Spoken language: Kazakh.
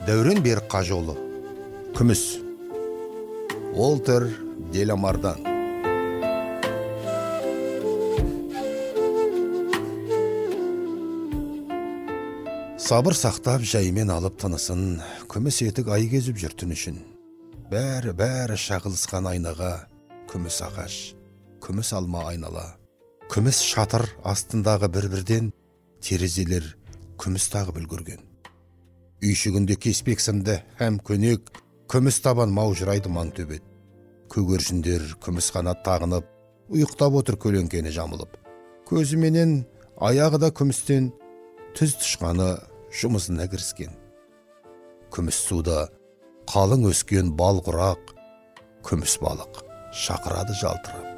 Дәурен Берік Қажыұлы. Күміс. Уолтер Деламардан. Сабыр сақтап жаймен алып тынысын, күміс етік ай кезіп жүртін үшін. Бәрі шағылысқан айнаға, күміс ағаш, күміс алма айнала. Күміс шатыр астындағы бір-бірден, терезелер күміс тағы бүлгірген. Үйшігінде кеспек сынды әм көнек, күміс табан маужырайды маң төбет. Көгершіндер күміс қанат тағынып, ұйықтап отыр көлеңкені жамылып. Көзіменен аяғы да күмістен, түз тышқаны жұмысына кіріскен. Күміс суда қалың өскен бал құрақ, күміс балық шақырады жалтырап.